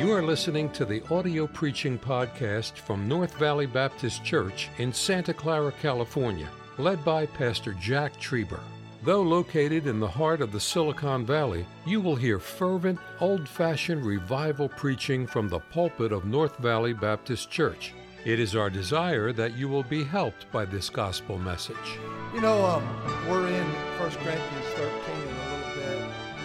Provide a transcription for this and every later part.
You are listening to the audio preaching podcast from North Valley Baptist Church in Santa Clara, California, led by Pastor Jack Trieber. Though located in the heart of the Silicon Valley, you will hear fervent, old-fashioned revival preaching from the pulpit of North Valley Baptist Church. It is our desire that you will be helped by this gospel message. You know, we're in 1 Corinthians 13 in a little bit.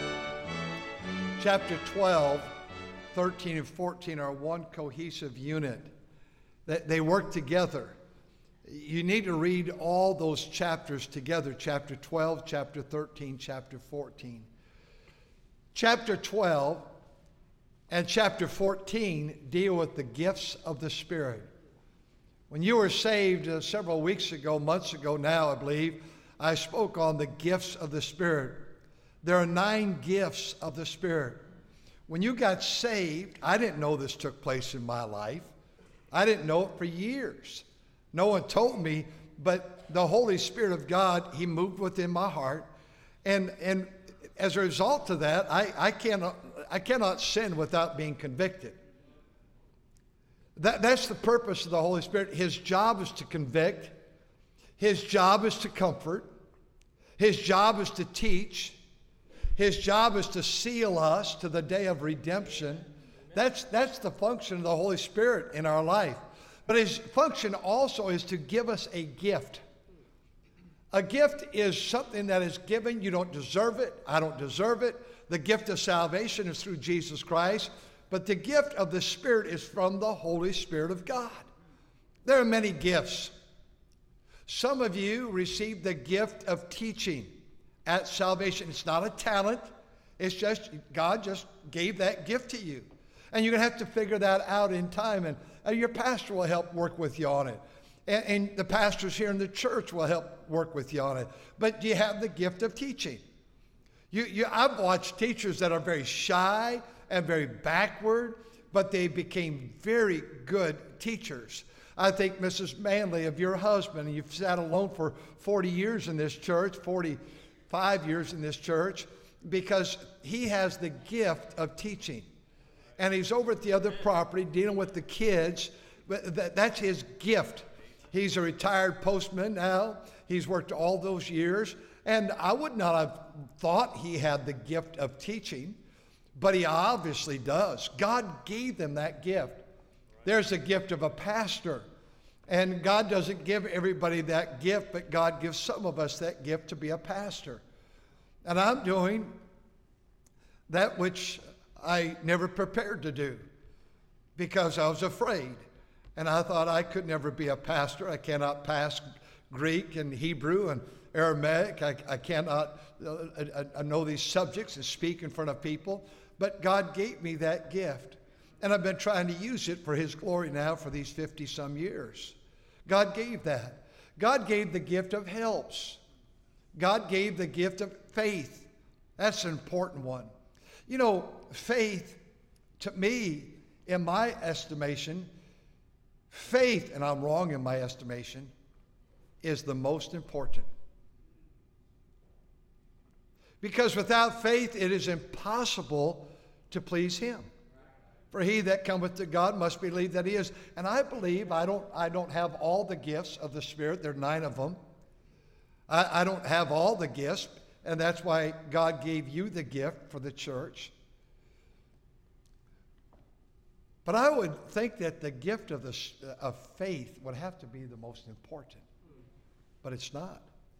Chapter 12, 13 and 14 are one cohesive unit. They work together. You need to read all those chapters together, chapter 12, chapter 13, chapter 14. Chapter 12 and chapter 14 deal with the gifts of the Spirit. When you were saved several weeks ago, months ago now, I believe, I spoke on the gifts of the Spirit. There are 9 gifts of the Spirit. When you got saved, I didn't know this took place in my life. I didn't know it for years. No one told me, but the Holy Spirit of God, He moved within my heart. And as a result of that, I cannot sin without being convicted. That's the purpose of the Holy Spirit. His job is to convict. His job is to comfort. His job is to teach. His job is to seal us to the day of redemption. That's the function of the Holy Spirit in our life. But His function also is to give us a gift. A gift is something that is given. You don't deserve it. I don't deserve it. The gift of salvation is through Jesus Christ. But the gift of the Spirit is from the Holy Spirit of God. There are many gifts. Some of you received the gift of teaching at salvation. It's not a talent. It's just God just gave that gift to you. And you're going to have to figure that out in time. And your pastor will help work with you on it. And the pastors here in the church will help work with you on it. But you have the gift of teaching. I've watched teachers that are very shy and very backward, but they became very good teachers. I think Mrs. Manley, of your husband, and you've sat alone for 40 years in this church, 45 years in this church, because he has the gift of teaching. And he's over at the other property dealing with the kids, but that's his gift. He's a retired postman now. He's worked all those years, and I would not have thought he had the gift of teaching, but he obviously does. God gave them that gift. There's a gift of a pastor. And God doesn't give everybody that gift, but God gives some of us that gift to be a pastor. And I'm doing that which I never prepared to do because I was afraid. And I thought I could never be a pastor. I cannot pass Greek and Hebrew and Aramaic. I cannot know these subjects and speak in front of people. But God gave me that gift. And I've been trying to use it for His glory now for these 50-some years. God gave that. God gave the gift of helps. God gave the gift of faith. That's an important one. You know, faith, to me, in my estimation, faith, and I'm wrong in my estimation, is the most important. Because without faith, it is impossible to please Him. For he that cometh to God must believe that He is. And I believe I don't have all the gifts of the Spirit. There are 9 of them. I don't have all the gifts, and that's why God gave you the gift for the church. But I would think that the gift of faith would have to be the most important. But it's not.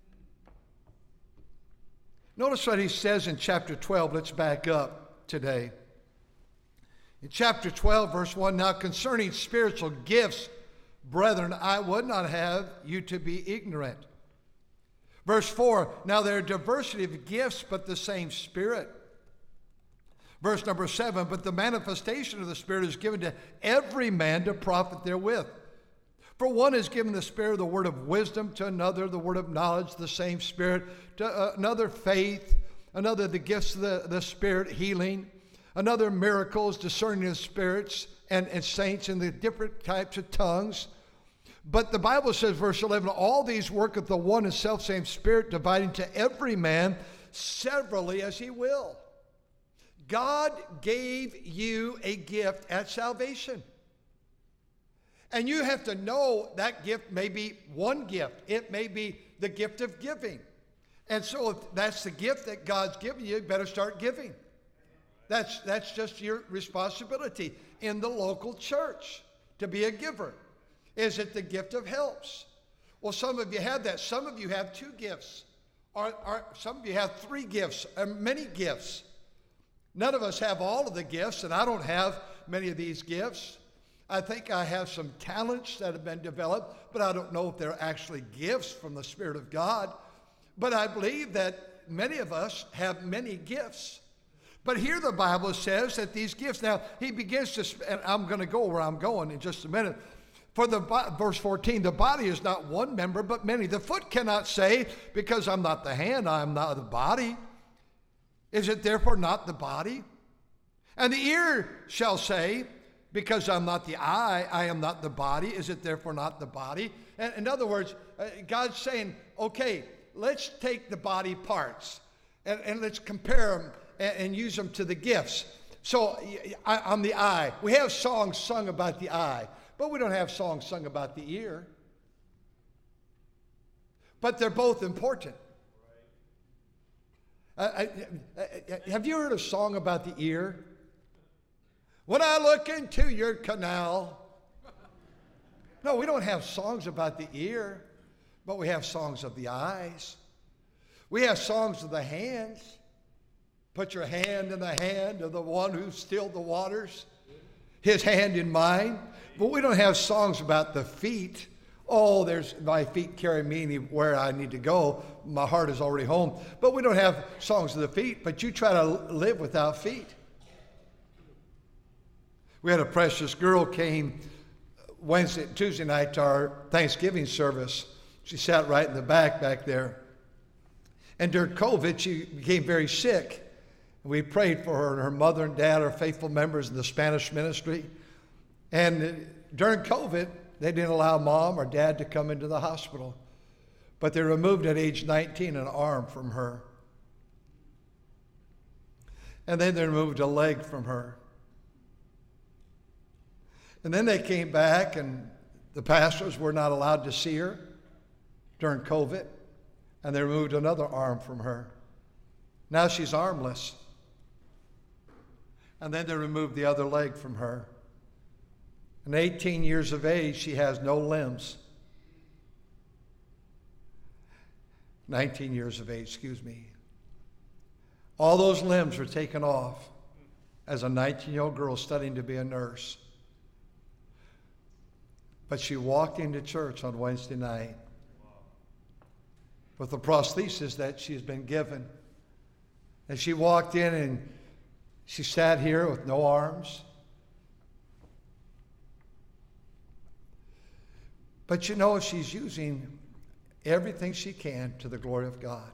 Notice what he says in chapter 12. Let's back up today. In chapter 12, verse 1, now concerning spiritual gifts, brethren, I would not have you to be ignorant. Verse 4, now there are diversity of gifts, but the same Spirit. Verse number 7, but the manifestation of the Spirit is given to every man to profit therewith. For one is given the Spirit the word of wisdom, to another the word of knowledge, the same Spirit, to another faith, another the gifts of the Spirit, healing, another miracles, discerning of spirits and saints, and the different types of tongues. But the Bible says, verse 11, all these worketh the one and selfsame Spirit, dividing to every man severally as He will. God gave you a gift at salvation. And you have to know that gift may be one gift. It may be the gift of giving. And so if that's the gift that God's given you, you better start giving. That's just your responsibility in the local church, to be a giver. Is it the gift of helps? Well, some of you have that. Some of you have 2 gifts. Or some of you have 3 gifts, or many gifts. None of us have all of the gifts, and I don't have many of these gifts. I think I have some talents that have been developed, but I don't know if they're actually gifts from the Spirit of God. But I believe that many of us have many gifts. But here the Bible says that these gifts, now he begins to, and I'm going to go where I'm going in just a minute. Verse 14, the body is not one member, but many. The foot cannot say, because I'm not the hand, I am not the body. Is it therefore not the body? And the ear shall say, because I'm not the eye, I am not the body. Is it therefore not the body? And in other words, God's saying, okay, let's take the body parts and let's compare them and use them to the gifts. So on the eye, we have songs sung about the eye, but we don't have songs sung about the ear. But they're both important. Have you heard a song about the ear? When I look into your canal. No, we don't have songs about the ear, but we have songs of the eyes. We have songs of the hands. Put your hand in the hand of the one who stilled the waters, his hand in mine. But we don't have songs about the feet. Oh, there's my feet carry me where I need to go. My heart is already home. But we don't have songs of the feet, but you try to live without feet. We had a precious girl came Tuesday night to our Thanksgiving service. She sat right in the back there. And during COVID, she became very sick. We prayed for her, and her mother and dad are faithful members in the Spanish ministry. And during COVID, they didn't allow mom or dad to come into the hospital. But they removed at age 19 an arm from her. And then they removed a leg from her. And then they came back, and the pastors were not allowed to see her during COVID. And they removed another arm from her. Now she's armless. And then they removed the other leg from her. And 18 years of age, she has no limbs. 19 years of age, excuse me. All those limbs were taken off as a 19-year-old girl studying to be a nurse. But she walked into church on Wednesday night with the prosthesis that she's been given. And she walked in and she sat here with no arms. But you know, she's using everything she can to the glory of God.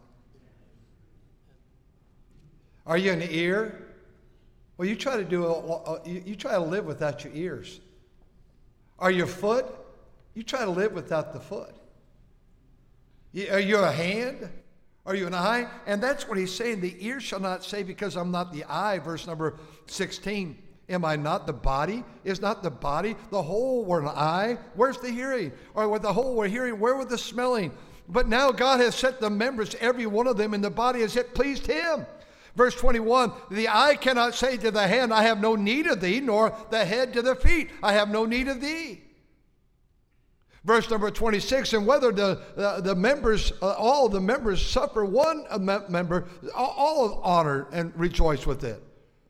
Are you an ear? Well, you try to live without your ears. Are you a foot? You try to live without the foot. Are you a hand? Are you an eye? And that's what he's saying. The ear shall not say, because I'm not the eye. Verse number 16. Am I not the body? Is not the body the whole were an eye? Where's the hearing? Or with the whole were hearing, where were the smelling? But now God has set the members, every one of them in the body as it pleased him. Verse 21, the eye cannot say to the hand, I have no need of thee, nor the head to the feet, I have no need of thee. Verse number 26, and whether the members, all the members suffer one member, all honor and rejoice with it.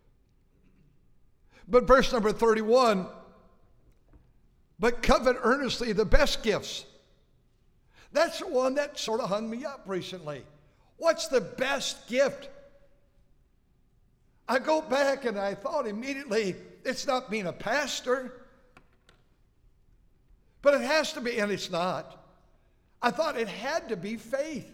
But verse number 31, but covet earnestly the best gifts. That's the one that sort of hung me up recently. What's the best gift? I go back and I thought immediately, it's not being a pastor. But it has to be, and it's not. I thought it had to be faith.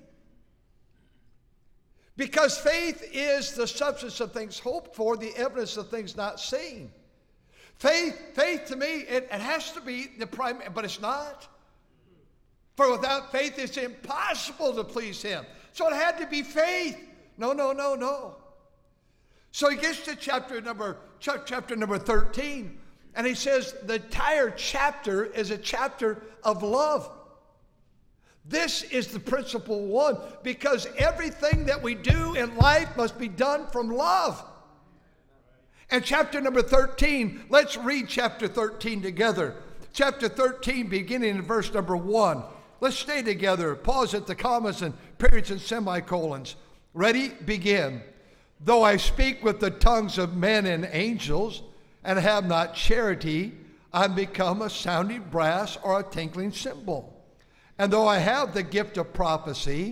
Because faith is the substance of things hoped for, the evidence of things not seen. Faith to me, it has to be the primary, but it's not. For without faith, it's impossible to please him. So it had to be faith. No. So he gets to chapter number 13, and he says the entire chapter is a chapter of love. This is the principle one, because everything that we do in life must be done from love. And chapter number 13, let's read chapter 13 together. Chapter 13, beginning in verse number 1. Let's stay together. Pause at the commas and periods and semicolons. Ready? Begin. Though I speak with the tongues of men and angels and have not charity, I'm become a sounding brass or a tinkling cymbal. And though I have the gift of prophecy,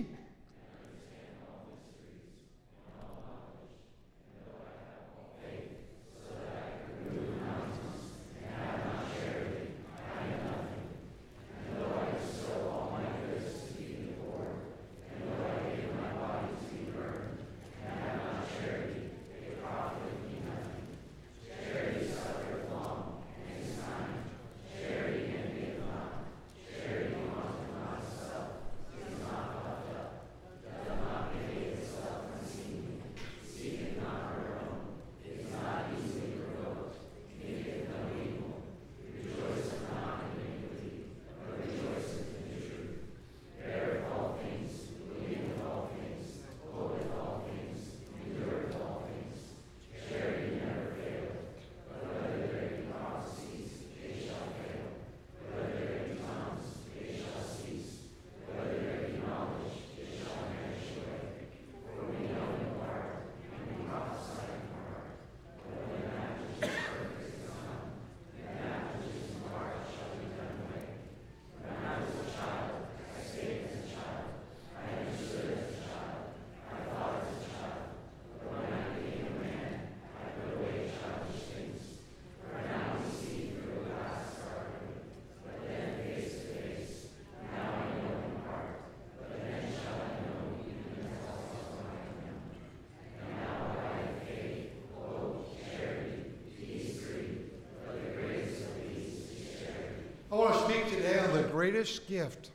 I want to speak today on the greatest gift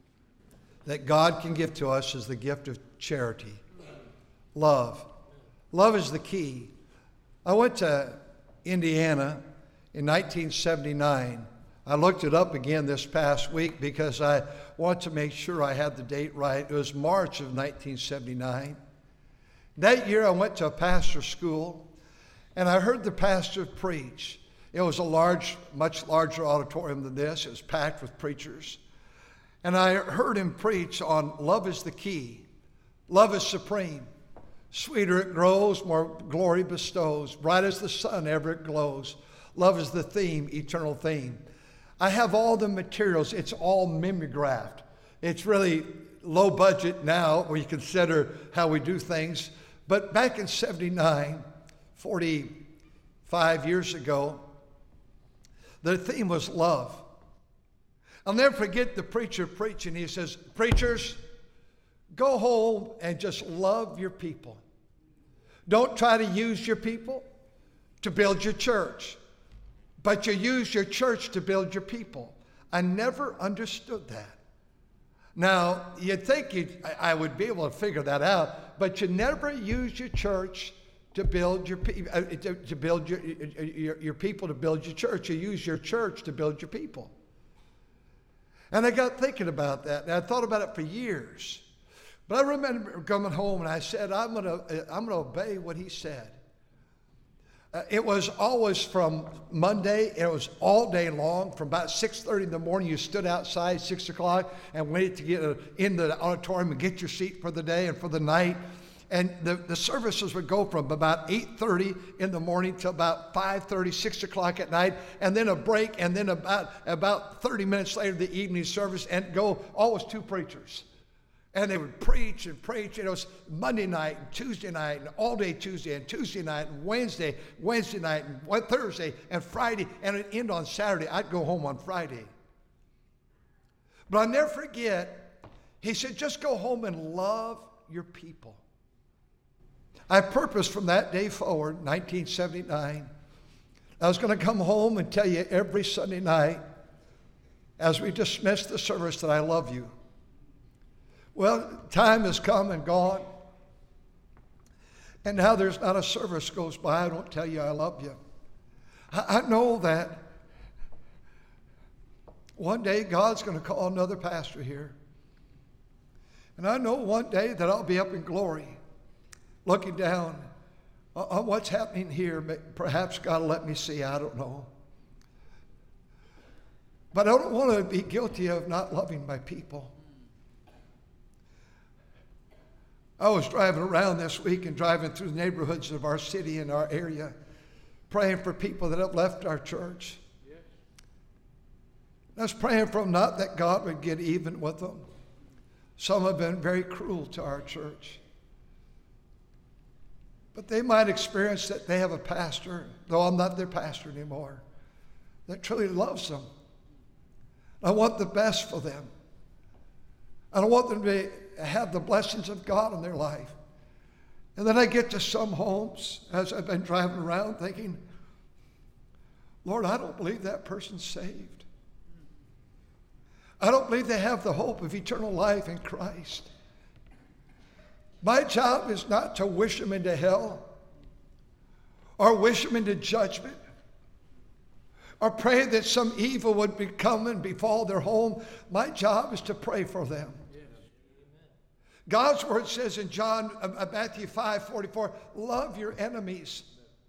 that God can give to us is the gift of charity. Love. Love is the key. I went to Indiana in 1979. I looked it up again this past week because I want to make sure I had the date right. It was March of 1979. That year I went to a pastor's school and I heard the pastor preach. It was a large, much larger auditorium than this. It was packed with preachers. And I heard him preach on love is the key. Love is supreme. Sweeter it grows, more glory bestows. Bright as the sun ever it glows. Love is the theme, eternal theme. I have all the materials. It's all mimeographed. It's really low budget now when you consider how we do things. But back in 79, 45 years ago, the theme was love. I'll never forget the preacher preaching. He says, preachers, go home and just love your people. Don't try to use your people to build your church, but you use your church to build your people. I never understood that. Now, you'd think I would be able to figure that out, but you never use your church to build your your people to build your church. You use your church to build your people. And I got thinking about that, and I thought about it for years. But I remember coming home and I said, I'm gonna obey what he said. It was always from Monday, it was all day long. From about 6:30 in the morning, you stood outside 6 o'clock and waited to get in the auditorium and get your seat for the day and for the night. And the services would go from about 8:30 in the morning to about 5:30, 6 o'clock at night, and then a break, and then about 30 minutes later, the evening service, and go always two preachers. And they would preach and preach, and it was Monday night and Tuesday night and all day Tuesday and Tuesday night and Wednesday night and Thursday and Friday, and it'd end on Saturday. I'd go home on Friday. But I'll never forget, he said, just go home and love your people. I purposed from that day forward, 1979, I was going to come home and tell you every Sunday night as we dismiss the service that I love you. Well, time has come and gone. And now there's not a service goes by I don't tell you I love you. I know that one day God's going to call another pastor here. And I know one day that I'll be up in glory looking down on what's happening here. Perhaps God will let me see, I don't know. But I don't want to be guilty of not loving my people. I was driving around this week and driving through the neighborhoods of our city and our area, praying for people that have left our church. I was praying for them, not that God would get even with them. Some have been very cruel to our church. But they might experience that they have a pastor, though I'm not their pastor anymore, that truly loves them. I want the best for them. I don't want them to have the blessings of God in their life. And then I get to some homes, as I've been driving around, thinking, Lord, I don't believe that person's saved. I don't believe they have the hope of eternal life in Christ. My job is not to wish them into hell or wish them into judgment or pray that some evil would become and befall their home. My job is to pray for them. God's word says in Matthew 5:44, love your enemies.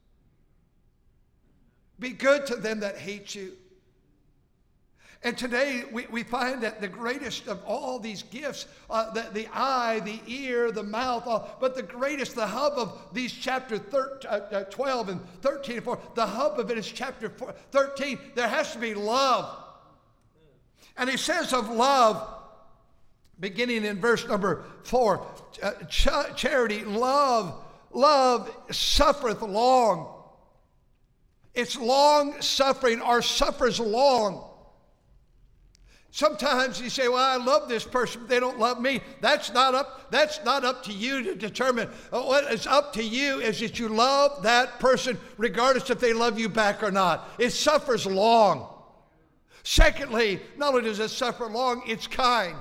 Be good to them that hate you. And today we find that the greatest of all these gifts, the eye, the ear, the mouth, but the greatest, the hub of these chapter 12 and 13 and 4, the hub of it is chapter 13. There has to be love. And he says of love, beginning in verse number 4, charity, love suffereth long. It's long suffering or suffers long. Sometimes you say, well, I love this person, but they don't love me. That's not up to you to determine. What is up to you is that you love that person regardless if they love you back or not. It suffers long. Secondly, not only does it suffer long, it's kind.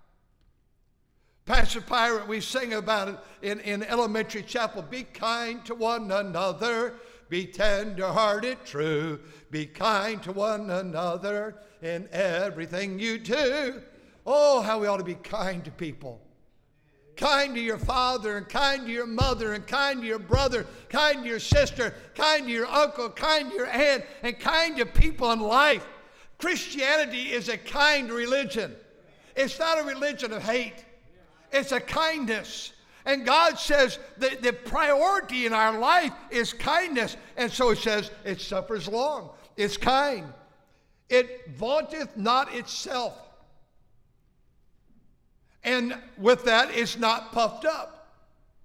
Pastor Pirate, we sing about it in elementary chapel. Be kind to one another. Be tender-hearted, true. Be kind to one another in everything you do. Oh, how we ought to be kind to people. Kind to your father, and kind to your mother, and kind to your brother, kind to your sister, kind to your uncle, kind to your aunt, and kind to people in life. Christianity is a kind religion. It's not a religion of hate. It's a kindness. And God says the priority in our life is kindness. And so it says it suffers long. It's kind. It vaunteth not itself. And with that, it's not puffed up.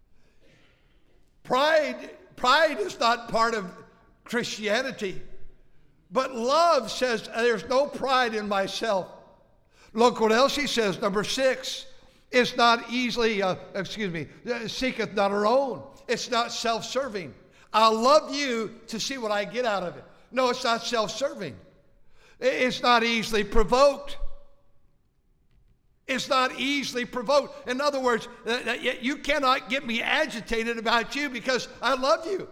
Pride is not part of Christianity. But love says there's no pride in myself. Look what else he says, number 6. It's not easily, seeketh not her own. It's not self-serving. I'll love you to see what I get out of it. No, it's not self-serving. It's not easily provoked. It's not easily provoked. In other words, you cannot get me agitated about you because I love you.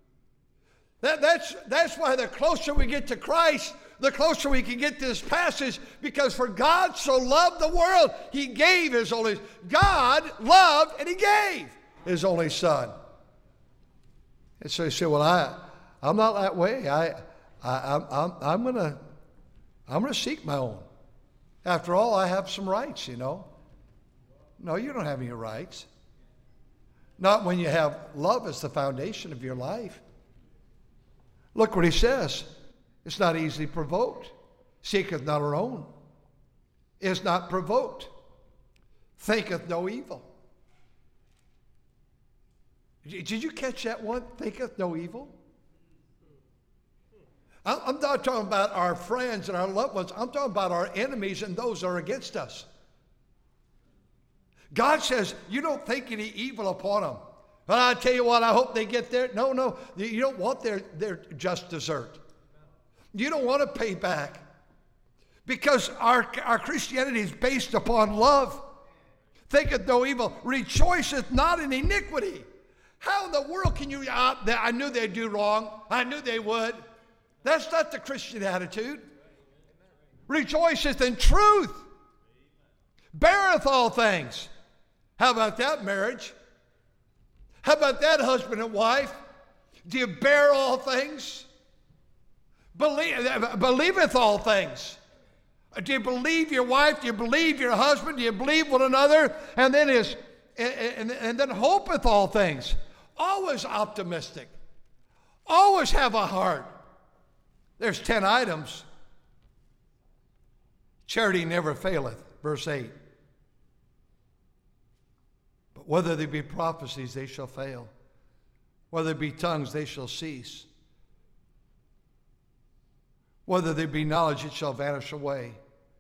That's why the closer we get to Christ, the closer we can get to this passage, because for God so loved the world, he gave his only, God loved and he gave his only son. And so you say, well, I'm not that way. I'm gonna seek my own. After all, I have some rights, you know. No, you don't have any rights. Not when you have love as the foundation of your life. Look what he says. It's not easily provoked. Seeketh not her own. Is not provoked. Thinketh no evil. Did you catch that one? Thinketh no evil? I'm not talking about our friends and our loved ones. I'm talking about our enemies and those that are against us. God says, you don't think any evil upon them. But I tell you what, I hope they get there. No, you don't want their just desert. You don't want to pay back. Because our Christianity is based upon love. Thinketh no evil, rejoiceth not in iniquity. How in the world can you, I knew they'd do wrong. I knew they would. That's not the Christian attitude. Rejoiceth in truth. Beareth all things. How about that marriage? How about that husband and wife? Do you bear all things? Believeth all things. Do you believe your wife? Do you believe your husband? Do you believe one another? And then hopeth all things. Always optimistic. Always have a heart. There's 10 items. Charity never faileth, verse 8. But whether there be prophecies, they shall fail. Whether there be tongues, they shall cease. Whether there be knowledge, it shall vanish away.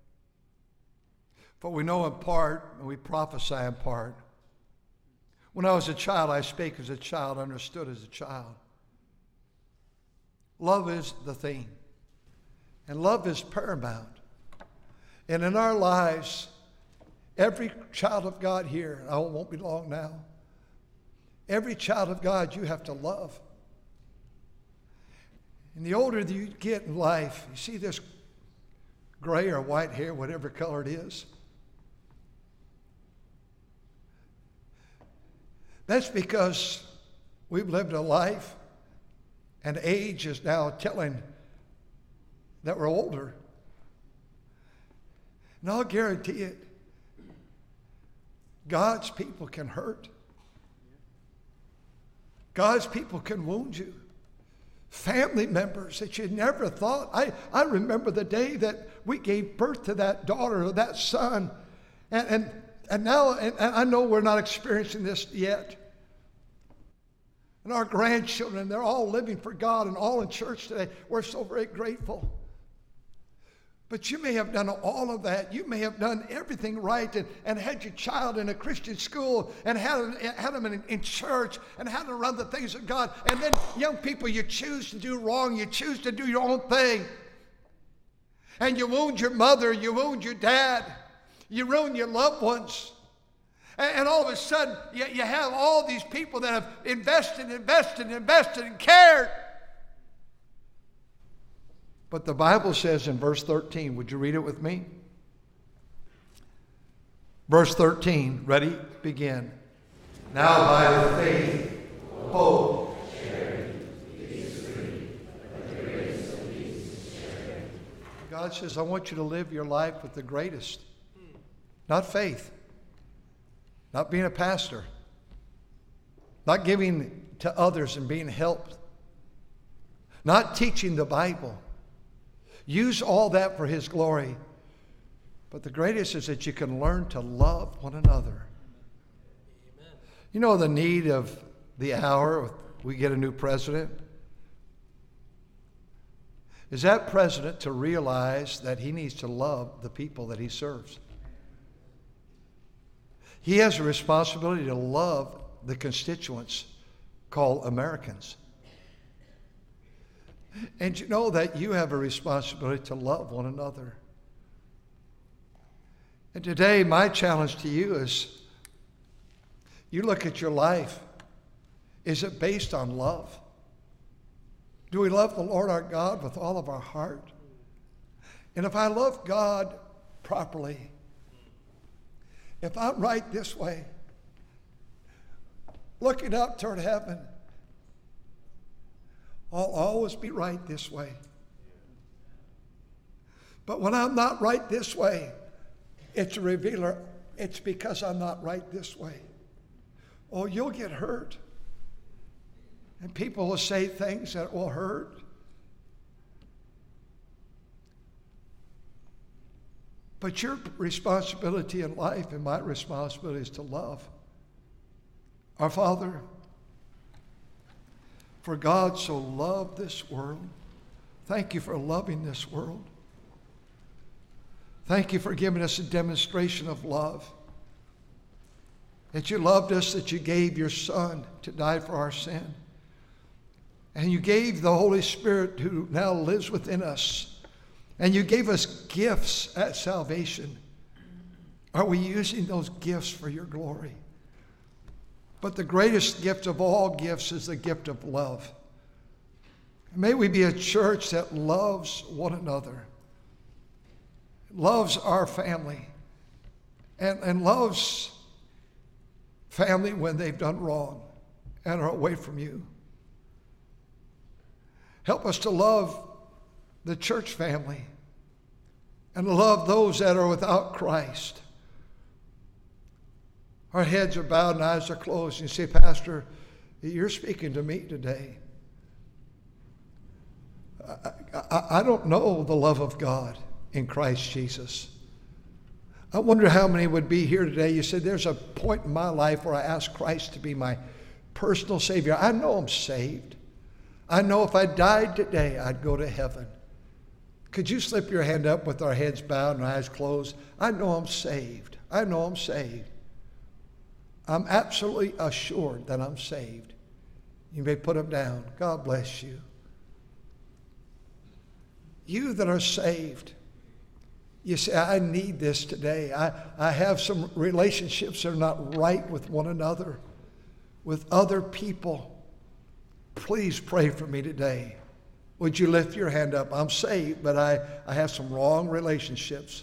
For we know in part, and we prophesy in part. When I was a child, I spake as a child, understood as a child. Love is the theme. And love is paramount. And in our lives, every child of God here, I won't be long now, every child of God you have to love. And the older that you get in life, you see this gray or white hair, whatever color it is. That's because we've lived a life and age is now telling that we're older. And I'll guarantee it, God's people can hurt. God's people can wound you. Family members that you never thought. I remember the day that we gave birth to that daughter or that son. And now, and I know we're not experiencing this yet. And our grandchildren, they're all living for God and all in church today. We're so very grateful. But you may have done all of that. You may have done everything right and had your child in a Christian school and had them in church and had them run the things of God. And then young people, you choose to do wrong. You choose to do your own thing. And you wound your mother. You wound your dad. You ruin your loved ones. And all of a sudden, you have all these people that have invested and cared. But the Bible says in verse 13, would you read it with me? Verse 13, ready? Begin. Now by the faith, hope, charity, peace, the greatest of these. God says, I want you to live your life with the greatest. Not faith. Not being a pastor. Not giving to others and being helped. Not teaching the Bible. Use all that for His glory. But the greatest is that you can learn to love one another. Amen. You know the need of the hour, we get a new president? Is that president to realize that he needs to love the people that he serves. He has a responsibility to love the constituents called Americans. And you know that you have a responsibility to love one another. And today, my challenge to you is, you look at your life. Is it based on love? Do we love the Lord our God with all of our heart? And if I love God properly, if I'm right this way, looking up toward heaven, I'll always be right this way. But when I'm not right this way, it's a revealer. It's because I'm not right this way. Oh, you'll get hurt. And people will say things that will hurt. But your responsibility in life and my responsibility is to love. Our Father, for God so loved this world. Thank you for loving this world. Thank you for giving us a demonstration of love. That you loved us, that you gave your Son to die for our sin. And you gave the Holy Spirit who now lives within us. And you gave us gifts at salvation. Are we using those gifts for your glory? But the greatest gift of all gifts is the gift of love. May we be a church that loves one another, loves our family, and loves family when they've done wrong and are away from you. Help us to love the church family and to love those that are without Christ. Our heads are bowed and eyes are closed. You say, Pastor, you're speaking to me today. I don't know the love of God in Christ Jesus. I wonder how many would be here today. You said, there's a point in my life where I asked Christ to be my personal Savior. I know I'm saved. I know if I died today, I'd go to heaven. Could you slip your hand up with our heads bowed and eyes closed? I know I'm saved. I know I'm saved. I'm absolutely assured that I'm saved. You may put them down. God bless you. You that are saved, you say, I need this today. I have some relationships that are not right with one another, with other people. Please pray for me today. Would you lift your hand up? I'm saved, but I have some wrong relationships.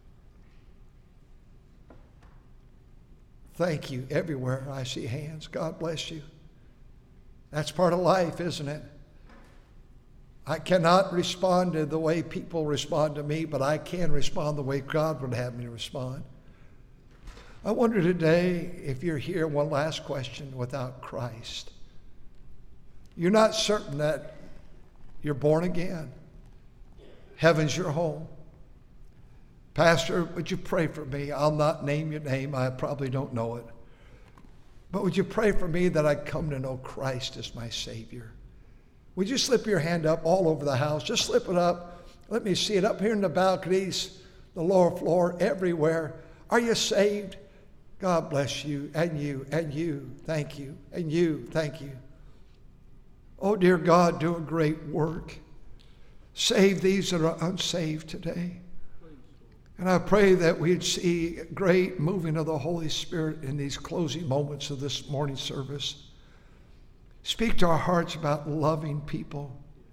Thank you. Everywhere I see hands. God bless you. That's part of life, isn't it? I cannot respond to the way people respond to me, but I can respond the way God would have me to respond. I wonder today if you're here, one last question, without Christ. You're not certain that you're born again. Heaven's your home. Pastor, would you pray for me? I'll not name your name. I probably don't know it. But would you pray for me that I come to know Christ as my Savior? Would you slip your hand up all over the house? Just slip it up. Let me see it up here in the balconies, the lower floor, everywhere. Are you saved? God bless you, and you, and you. Thank you, and you. Thank you. Oh, dear God, do a great work. Save these that are unsaved today. And I pray that we'd see great moving of the Holy Spirit in these closing moments of this morning service. Speak to our hearts about loving people.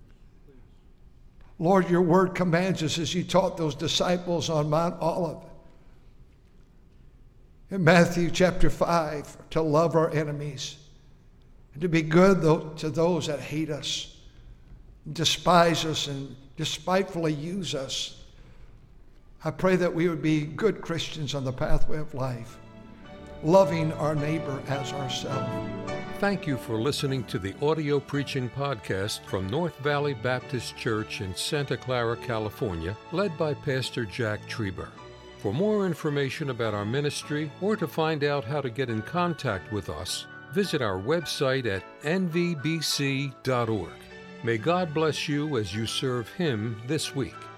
Lord, your word commands us, as you taught those disciples on Mount Olive, in Matthew chapter 5, to love our enemies and to be good to those that hate us, despise us, and despitefully use us. I pray that we would be good Christians on the pathway of life, loving our neighbor as ourselves. Thank you for listening to the audio preaching podcast from North Valley Baptist Church in Santa Clara, California, led by Pastor Jack Trieber. For more information about our ministry or to find out how to get in contact with us, visit our website at nvbc.org. May God bless you as you serve Him this week.